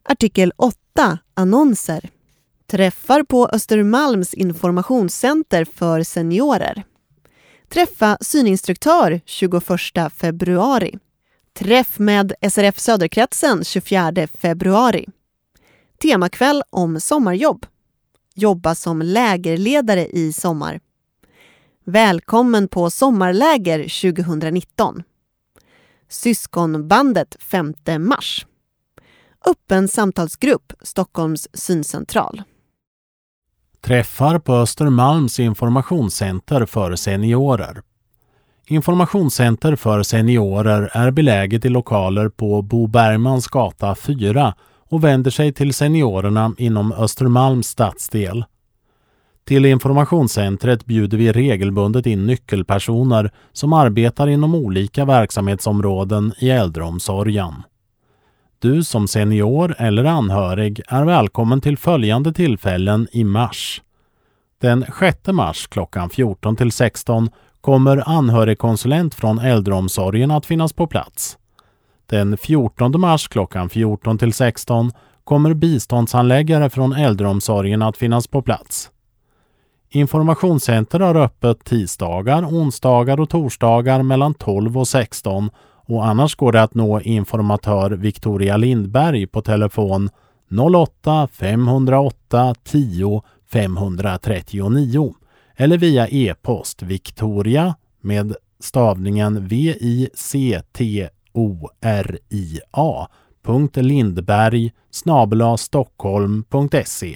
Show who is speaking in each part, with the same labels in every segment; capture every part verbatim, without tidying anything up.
Speaker 1: Artikel åtta. Annonser. Träffar på Östermalms informationscenter för seniorer. Träffa syninstruktör tjugoförsta februari. Träff med S R F Söderkretsen tjugofjärde februari. Temakväll om sommarjobb. Jobba som lägerledare i sommar. Välkommen på sommarläger tjugonitton. Syskonbandet femte mars. Öppen samtalsgrupp Stockholms syncentral.
Speaker 2: Träffar på Östermalms informationscenter för seniorer. Informationscenter för seniorer är beläget i lokaler på Bo Bergmans gata fyra och vänder sig till seniorerna inom Östermalms stadsdel. Till informationscentret bjuder vi regelbundet in nyckelpersoner som arbetar inom olika verksamhetsområden i äldreomsorgen. Du som senior eller anhörig är välkommen till följande tillfällen i mars. Den sjätte mars klockan fjorton till sexton kommer anhörigkonsulent från äldreomsorgen att finnas på plats. Den fjortonde mars klockan fjorton till sexton kommer biståndshandläggare från äldreomsorgen att finnas på plats. Informationscenter har öppet tisdagar, onsdagar och torsdagar mellan tolv och sexton och annars går det att nå informatör Victoria Lindberg på telefon noll åtta fem noll åtta tio fem tre nio eller via e-post Victoria med stavningen v i c t o r i a punkt lindberg snabel-a stockholm punkt se.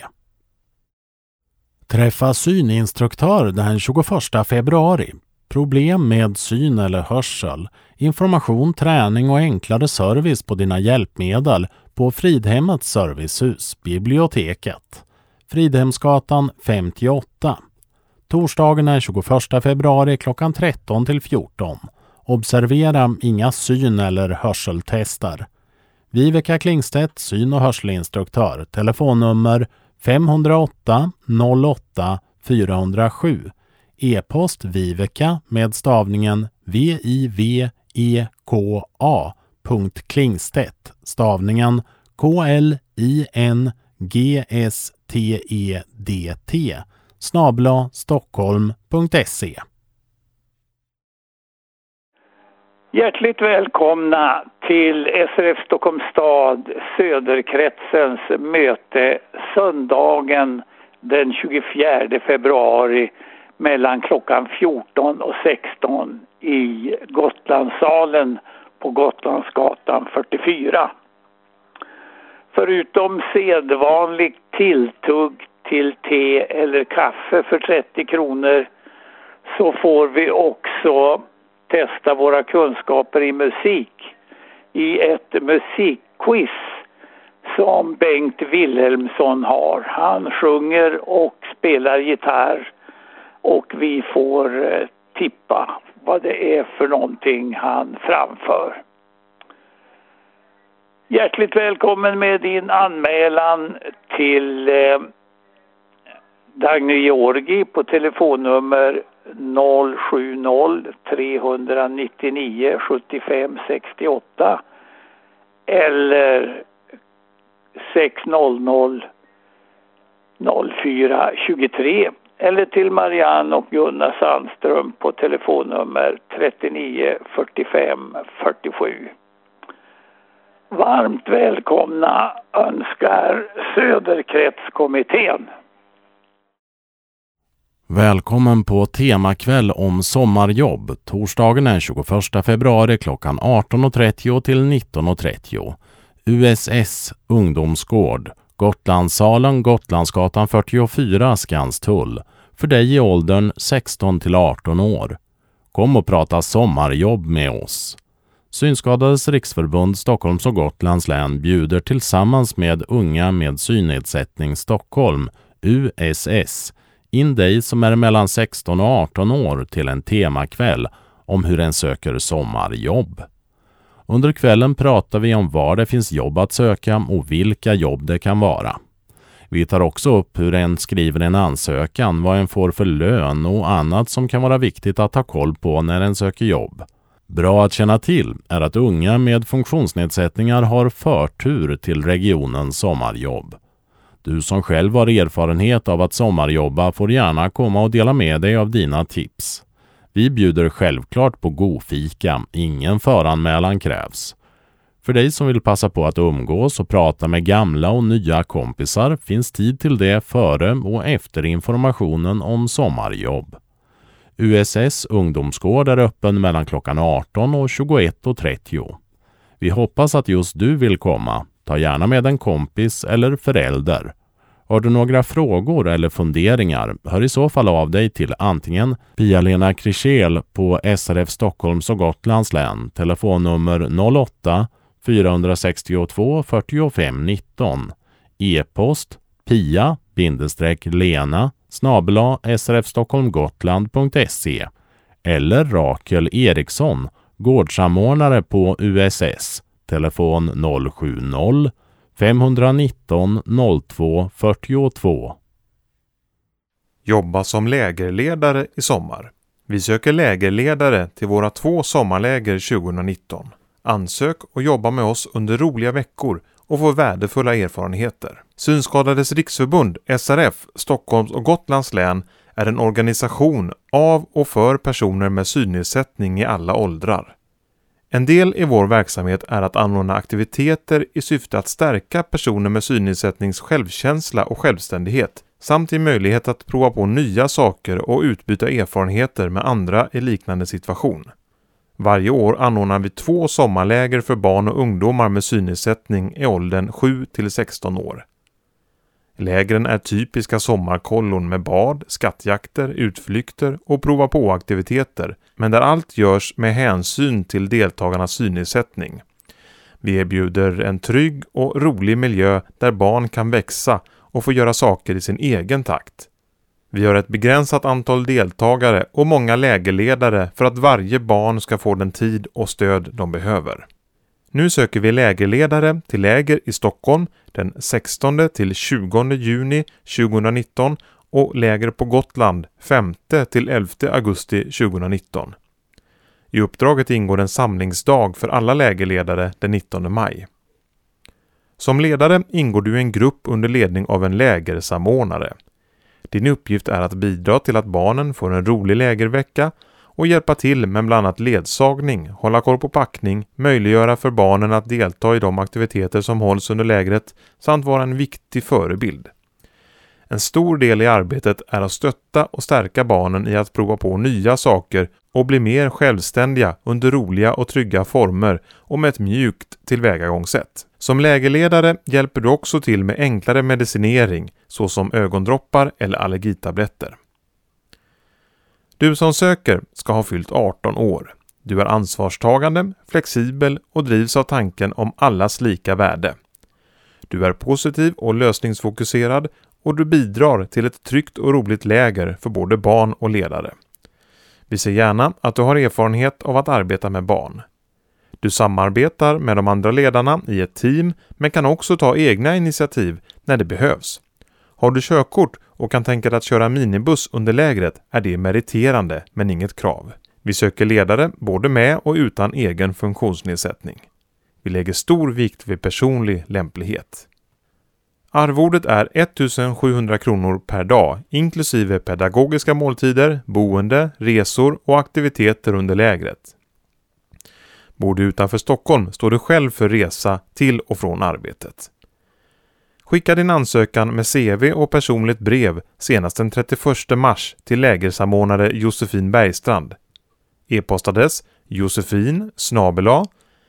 Speaker 2: Träffa syninstruktör den tjugoförsta februari. Problem med syn eller hörsel, information, träning och enklare service på dina hjälpmedel på Fridhemmets servicehus, biblioteket. Fridhemsgatan femtioåtta. Torsdagen den tjugoförsta februari klockan tretton till fjorton. Observera inga syn- eller hörseltester. Viveka Klingstedt, syn- och hörselinstruktör. Telefonnummer fem noll åtta noll åtta fyra noll sju. E-post Viveka med stavningen v i v e k a punkt klingstedt stavningen k l i n g s t e d t snabel-a stockholm punkt se.
Speaker 3: Hjärtligt välkomna till S R F Stockholms stad Söderkretsens möte söndagen den tjugofjärde februari mellan klockan fjorton och sexton i Gotlandssalen på Gotlandsgatan fyrtiofyra. Förutom sedvanligt tilltugg till te eller kaffe för trettio kronor så får vi också testa våra kunskaper i musik i ett musikquiz som Bengt Wilhelmsson har. Han sjunger och spelar gitarr och vi får tippa vad det är för någonting han framför. Hjärtligt välkommen med din anmälan till eh, Dagny Georgi på telefonnummer noll sju noll tre nio nio sju fem sex åtta eller sex noll noll noll fyra två tre eller till Marianne och Gunnar Sandström på telefonnummer trettionio fyrtiofem fyrtiosju. Varmt välkomna önskar Söderkretskommittén.
Speaker 2: Välkommen på temakväll om sommarjobb torsdagen den tjugoförsta februari klockan arton trettio till nitton trettio. U S S ungdomsgård, Gotlandssalen, Gotlandsgatan fyrtiofyra, Skanstull. För dig i åldern sexton till arton år. Kom och prata sommarjobb med oss. Synskadades riksförbund Stockholms och Gotlands län bjuder tillsammans med Unga med synnedsättning Stockholm, U S S, in dig som är mellan sexton och arton år till en temakväll om hur en söker sommarjobb. Under kvällen pratar vi om var det finns jobb att söka och vilka jobb det kan vara. Vi tar också upp hur en skriver en ansökan, vad en får för lön och annat som kan vara viktigt att ha koll på när en söker jobb. Bra att känna till är att unga med funktionsnedsättningar har förtur till regionens sommarjobb. Du som själv har erfarenhet av att sommarjobba får gärna komma och dela med dig av dina tips. Vi bjuder självklart på godfika, ingen föranmälan krävs. För dig som vill passa på att umgås och prata med gamla och nya kompisar finns tid till det före och efter informationen om sommarjobb. U S S ungdomsgård är öppen mellan klockan arton och tjugoett och trettio. Vi hoppas att just du vill komma. Ta gärna med en kompis eller förälder. Har du några frågor eller funderingar, hör i så fall av dig till antingen Pia-Lena Krichel på S R F Stockholms och Gotlands län, telefonnummer noll åtta fyra sex två fyra fem ett nio, e-post pia-lena snabel-a srfstockholmgotland.se eller Rakel Eriksson, gårdsamordnare på U S S, telefon noll sju noll fem ett nio noll två fyra två.
Speaker 4: Jobba som lägerledare i sommar. Vi söker lägerledare till våra två sommarläger tjugonitton. Ansök och jobba med oss under roliga veckor och få värdefulla erfarenheter. Synskadades riksförbund, S R F, Stockholms och Gotlands län är en organisation av och för personer med synnedsättning i alla åldrar. En del i vår verksamhet är att anordna aktiviteter i syfte att stärka personer med synnedsättnings självkänsla och självständighet samt i möjlighet att prova på nya saker och utbyta erfarenheter med andra i liknande situation. Varje år anordnar vi två sommarläger för barn och ungdomar med synnedsättning i åldern sju till sexton år. Lägren är typiska sommarkollon med bad, skattjakter, utflykter och prova på-aktiviteter, men där allt görs med hänsyn till deltagarnas synnedsättning. Vi erbjuder en trygg och rolig miljö där barn kan växa och få göra saker i sin egen takt. Vi har ett begränsat antal deltagare och många lägerledare för att varje barn ska få den tid och stöd de behöver. Nu söker vi lägerledare till läger i Stockholm den sextonde till tjugonde juni tjugonitton och läger på Gotland femte till elfte augusti tjugonitton. I uppdraget ingår en samlingsdag för alla lägerledare den nittonde maj. Som ledare ingår du i en grupp under ledning av en lägersamordnare. Din uppgift är att bidra till att barnen får en rolig lägervecka och hjälpa till med bland annat ledsagning, hålla koll på packning, möjliggöra för barnen att delta i de aktiviteter som hålls under lägret samt vara en viktig förebild. En stor del i arbetet är att stötta och stärka barnen i att prova på nya saker och bli mer självständiga under roliga och trygga former och med ett mjukt tillvägagångssätt. Som lägerledare hjälper du också till med enklare medicinering såsom ögondroppar eller allergitabletter. Du som söker ska ha fyllt arton år. Du är ansvarstagande, flexibel och drivs av tanken om allas lika värde. Du är positiv och lösningsfokuserad och du bidrar till ett tryggt och roligt läger för både barn och ledare. Vi ser gärna att du har erfarenhet av att arbeta med barn. Du samarbetar med de andra ledarna i ett team men kan också ta egna initiativ när det behövs. Har du körkort och kan tänka dig att köra minibuss under lägret är det meriterande men inget krav. Vi söker ledare både med och utan egen funktionsnedsättning. Vi lägger stor vikt vid personlig lämplighet. Arvodet är ettusen sjuhundra kronor per dag inklusive pedagogiska måltider, boende, resor och aktiviteter under lägret. Bor du utanför Stockholm står du själv för resa till och från arbetet. Skicka din ansökan med C V och personligt brev senast den trettioförsta mars till lägersamordnare Josefin Bergstrand. E-postadress josefin snabel-a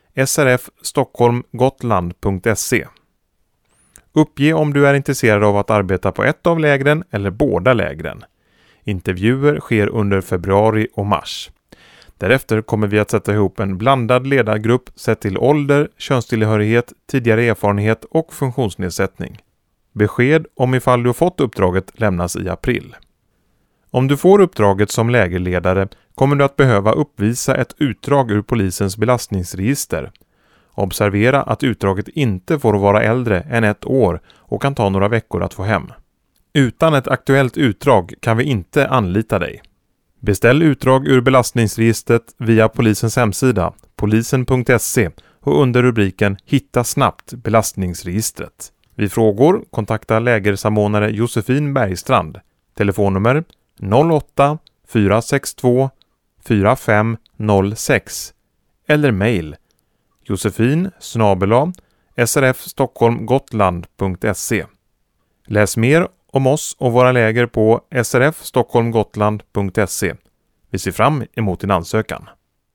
Speaker 4: srfstockholmgotland.se. Uppge om du är intresserad av att arbeta på ett av lägren eller båda lägren. Intervjuer sker under februari och mars. Därefter kommer vi att sätta ihop en blandad ledargrupp sett till ålder, könstillhörighet, tidigare erfarenhet och funktionsnedsättning. Besked om ifall du har fått uppdraget lämnas i april. Om du får uppdraget som lägerledare kommer du att behöva uppvisa ett utdrag ur polisens belastningsregister. Observera att utdraget inte får vara äldre än ett år och kan ta några veckor att få hem. Utan ett aktuellt utdrag kan vi inte anlita dig. Beställ utdrag ur belastningsregistret via polisens hemsida polisen punkt se och under rubriken Hitta snabbt belastningsregistret. Vid frågor kontakta lägersamordnare Josefin Bergstrand. Telefonnummer noll åtta fyra sex två fyra fem noll sex eller mejl josefin snabel-a srfstockholmgotland punkt se. Läs mer om oss och våra läger på srfstockholmgotland punkt se. Vi ser fram emot din ansökan.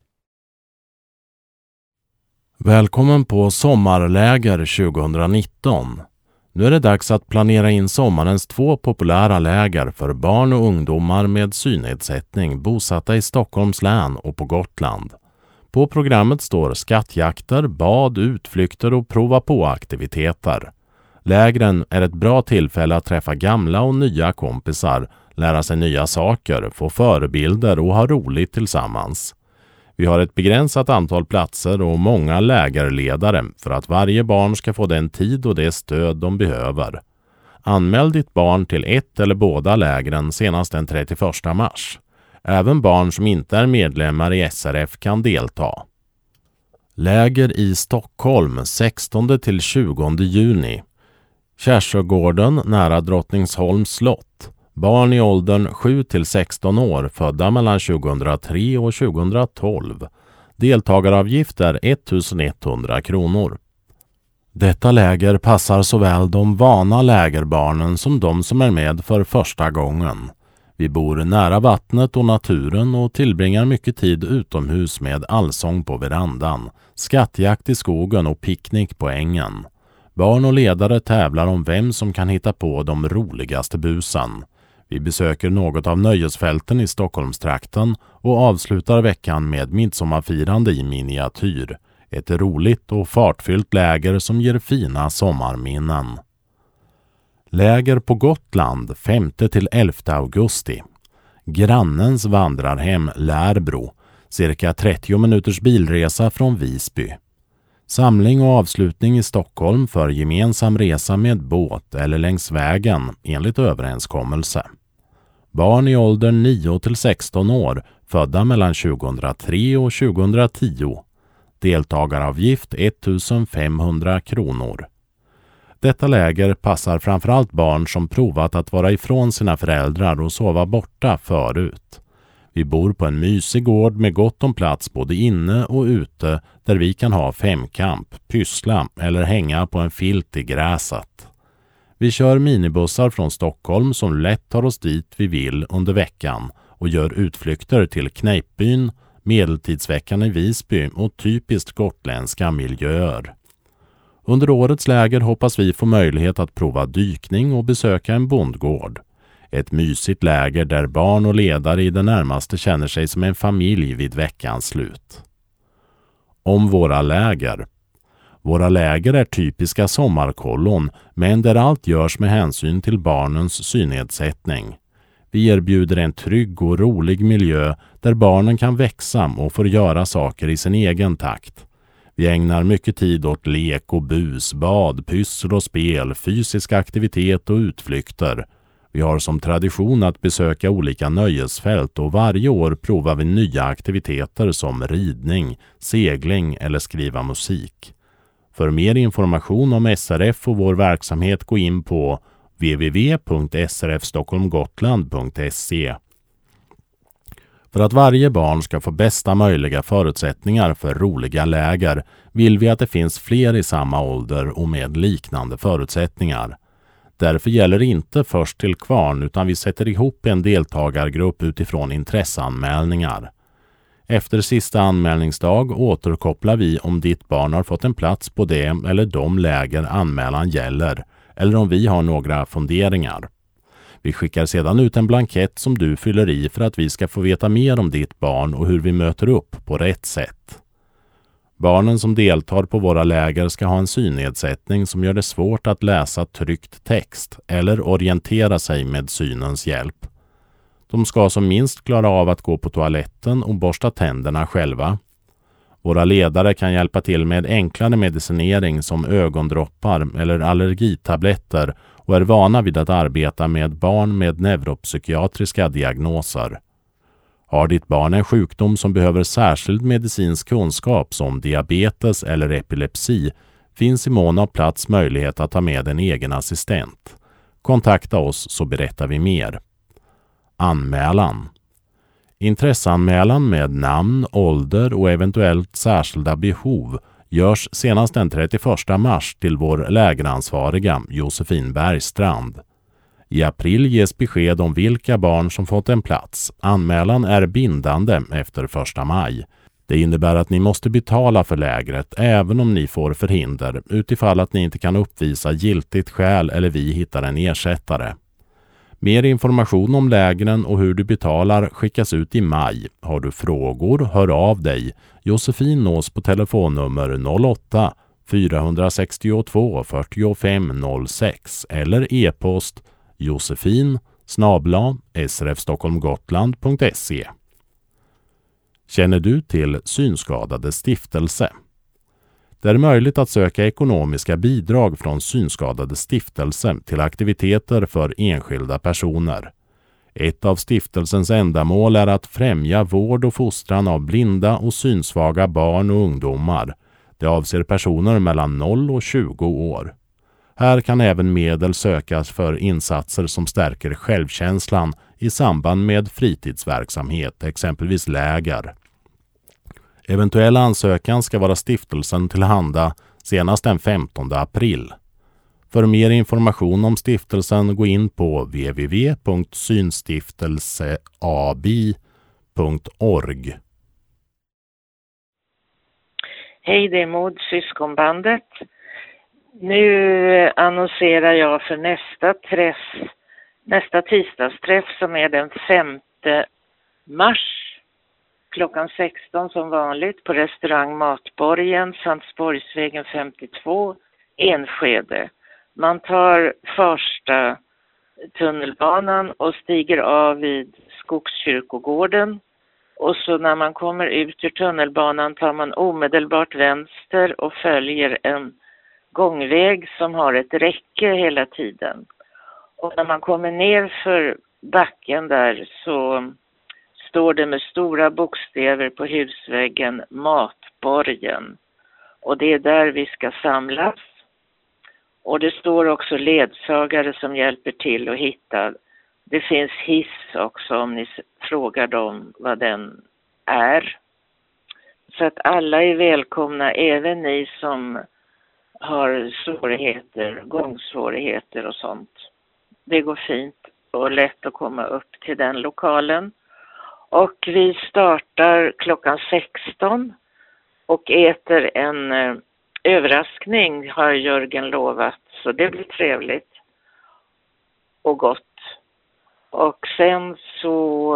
Speaker 2: Välkommen på sommarläger tjugonitton. Nu är det dags att planera in sommarens två populära läger för barn och ungdomar med synnedsättning bosatta i Stockholms län och på Gotland. På programmet står skattjakter, bad, utflykter och prova på-aktiviteter. Lägren är ett bra tillfälle att träffa gamla och nya kompisar, lära sig nya saker, få förebilder och ha roligt tillsammans. Vi har ett begränsat antal platser och många lägerledare för att varje barn ska få den tid och det stöd de behöver. Anmäl ditt barn till ett eller båda lägren senast den trettioförsta mars. Även barn som inte är medlemmar i S R F kan delta. Läger i Stockholm sextonde till tjugonde juni. Kärsögården nära Drottningsholms slott. Barn i åldern sju till sexton år födda mellan tjugohundratre och tjugotolv. Deltagaravgift är ettusenetthundra kronor. Detta läger passar såväl de vana lägerbarnen som de som är med för första gången. Vi bor nära vattnet och naturen och tillbringar mycket tid utomhus med allsång på verandan, skattjakt i skogen och picknick på ängen. Barn och ledare tävlar om vem som kan hitta på de roligaste busen. Vi besöker något av nöjesfälten i Stockholmstrakten och avslutar veckan med midsommarfirande i miniatyr. Ett roligt och fartfyllt läger som ger fina sommarminnen. Läger på Gotland femte till elfte augusti. Grannens vandrarhem Lärbro, cirka trettio minuters bilresa från Visby. Samling och avslutning i Stockholm för gemensam resa med båt eller längs vägen enligt överenskommelse. Barn i åldern nio till sexton år födda mellan tjugohundratre och tjugotio. Deltagaravgift ettusenfemhundra kronor. Detta läger passar framförallt barn som provat att vara ifrån sina föräldrar och sova borta förut. Vi bor på en mysig gård med gott om plats både inne och ute där vi kan ha femkamp, pyssla eller hänga på en filt i gräset. Vi kör minibussar från Stockholm som lätt tar oss dit vi vill under veckan och gör utflykter till Kneippbyn, Medeltidsveckan i Visby och typiskt gotländska miljöer. Under årets läger hoppas vi få möjlighet att prova dykning och besöka en bondgård. Ett mysigt läger där barn och ledare i det närmaste känner sig som en familj vid veckans slut. Om våra läger. Våra läger är typiska sommarkollon, men där allt görs med hänsyn till barnens synnedsättning. Vi erbjuder en trygg och rolig miljö där barnen kan växa och får göra saker i sin egen takt. Vi ägnar mycket tid åt lek och bus, bad, pyssel och spel, fysisk aktivitet och utflykter. Vi har som tradition att besöka olika nöjesfält och varje år provar vi nya aktiviteter som ridning, segling eller skriva musik. För mer information om S R F och vår verksamhet gå in på w w w punkt s r f stockholm gotland punkt se. För att varje barn ska få bästa möjliga förutsättningar för roliga läger vill vi att det finns fler i samma ålder och med liknande förutsättningar. Därför gäller inte först till kvarn utan vi sätter ihop en deltagargrupp utifrån intresseanmälningar. Efter sista anmälningsdag återkopplar vi om ditt barn har fått en plats på det eller de läger anmälan gäller eller om vi har några funderingar. Vi skickar sedan ut en blankett som du fyller i för att vi ska få veta mer om ditt barn och hur vi möter upp på rätt sätt. Barnen som deltar på våra läger ska ha en synnedsättning som gör det svårt att läsa tryckt text eller orientera sig med synens hjälp. De ska som minst klara av att gå på toaletten och borsta tänderna själva. Våra ledare kan hjälpa till med enklare medicinering som ögondroppar eller allergitabletter och är vana vid att arbeta med barn med neuropsykiatriska diagnoser. Har ditt barn en sjukdom som behöver särskild medicinsk kunskap som diabetes eller epilepsi finns i mån av plats möjlighet att ta med en egen assistent. Kontakta oss så berättar vi mer. Anmälan. Intresseanmälan med namn, ålder och eventuellt särskilda behov görs senast den trettioförsta mars till vår lägeransvariga Josefin Bergstrand. I april ges besked om vilka barn som fått en plats. Anmälan är bindande efter första maj. Det innebär att ni måste betala för lägret även om ni får förhinder utifall att ni inte kan uppvisa giltigt skäl eller vi hittar en ersättare. Mer information om lägren och hur du betalar skickas ut i maj. Har du frågor, hör av dig. Josefin nås på telefonnummer noll åtta fyra sex två fyra fem noll sex eller e-post josefin snabel-a srfstockholmgotland punkt se. Känner du till Synskadade stiftelse? Det är möjligt att söka ekonomiska bidrag från Synskadade stiftelse till aktiviteter för enskilda personer. Ett av stiftelsens ändamål är att främja vård och fostran av blinda och synsvaga barn och ungdomar. Det avser personer mellan noll och tjugo år. Här kan även medel sökas för insatser som stärker självkänslan i samband med fritidsverksamhet, exempelvis läger. Eventuell ansökan ska vara stiftelsen tillhanda senast den femtonde april. För mer information om stiftelsen gå in på w w w punkt synstiftelseab punkt org.
Speaker 5: Hej, det är Maud, Syskonbandet. Nu annonserar jag för nästa träff, nästa tisdagsträff som är den femte mars. Klockan sexton som vanligt på restaurang Matborgen, Sandsborgsvägen femtiotvå, Enskede. Man tar första tunnelbanan och stiger av vid Skogskyrkogården. Och så när man kommer ut ur tunnelbanan tar man omedelbart vänster och följer en gångväg som har ett räcke hela tiden. Och när man kommer ner för backen där så står det med stora bokstäver på husväggen Matborgen. Och det är där vi ska samlas. Och det står också ledsagare som hjälper till att hitta. Det finns hiss också om ni frågar dem vad den är. Så att alla är välkomna, även ni som har svårigheter, gångsvårigheter och sånt. Det går fint och lätt att komma upp till den lokalen. Och vi startar klockan sexton och äter en eh, överraskning har Jörgen lovat. Så det blir trevligt och gott. Och sen så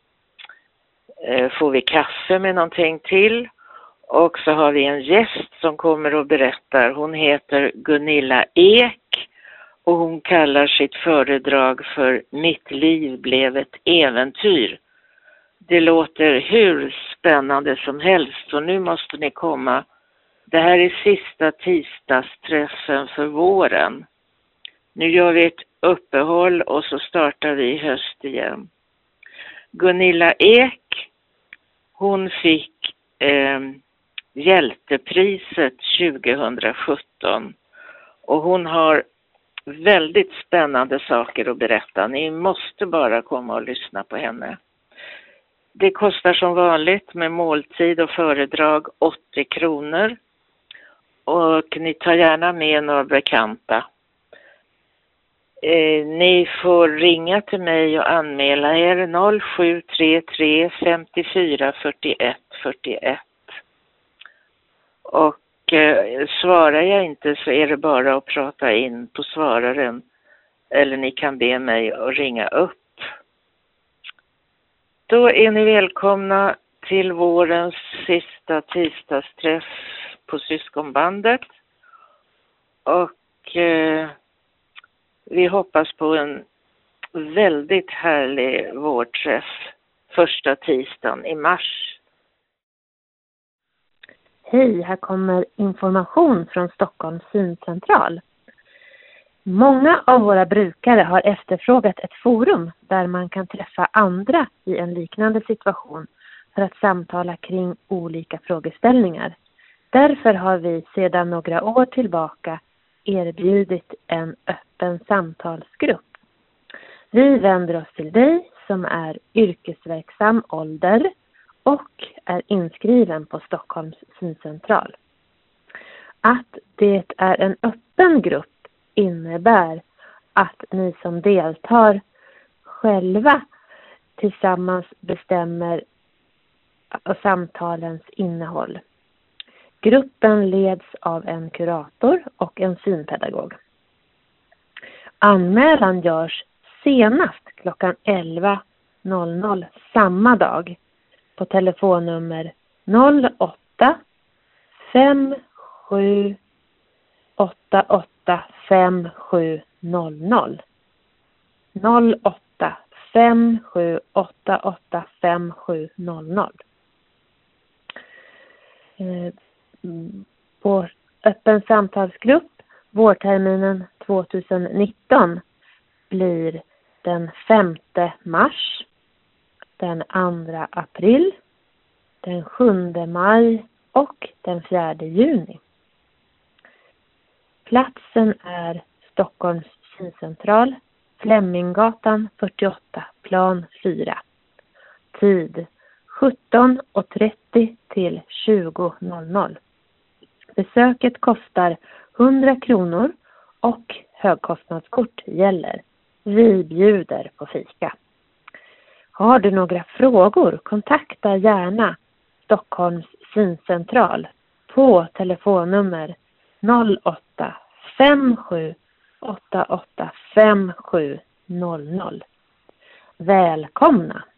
Speaker 5: eh, får vi kaffe med någonting till. Och så har vi en gäst som kommer och berättar. Hon heter Gunilla Ek och hon kallar sitt föredrag för Mitt liv blev ett äventyr. Det låter hur spännande som helst så nu måste ni komma. Det här är sista tisdagsträffen för våren. Nu gör vi ett uppehåll och så startar vi i höst igen. Gunilla Ek, hon fick eh, Hjältepriset tjugohundrasjutton och hon har väldigt spännande saker att berätta. Ni måste bara komma och lyssna på henne. Det kostar som vanligt med måltid och föredrag åttio kronor. Och ni tar gärna med några bekanta. Eh, ni får ringa till mig och anmäla er noll sju tre tre fem fyra fyra ett fyra ett. Och eh, svarar jag inte så är det bara att prata in på svararen. Eller ni kan be mig att ringa upp. Då är ni välkomna till vårens sista tisdagsträff på Syskonbandet. Och eh, vi hoppas på en väldigt härlig vårträff första tisdagen i mars.
Speaker 6: Hej, här kommer information från Stockholms syncentral. Många av våra brukare har efterfrågat ett forum där man kan träffa andra i en liknande situation för att samtala kring olika frågeställningar. Därför har vi sedan några år tillbaka erbjudit en öppen samtalsgrupp. Vi vänder oss till dig som är yrkesverksam ålder och är inskriven på Stockholms syncentral. Att det är en öppen grupp innebär att ni som deltar själva tillsammans bestämmer samtalens innehåll. Gruppen leds av en kurator och en synpedagog. Anmälan görs senast klockan elva samma dag på telefonnummer noll åtta fem sju åtta åtta fem sju noll noll. noll åtta fem sju åtta åtta fem sju noll noll. Eh, vår öppen samtalsgrupp vårterminen tjugonitton blir den femte mars, den andra april, den sjunde maj och den fjärde juni. Platsen är Stockholms syncentral, Fleminggatan fyrtioåtta, plan fyra. Tid sjutton trettio till tjugo. Besöket kostar hundra kronor och högkostnadskort gäller. Vi bjuder på fika. Har du några frågor, kontakta gärna Stockholms syncentral på telefonnummer noll åtta fem sju åtta åtta fem sju noll noll. Välkomna!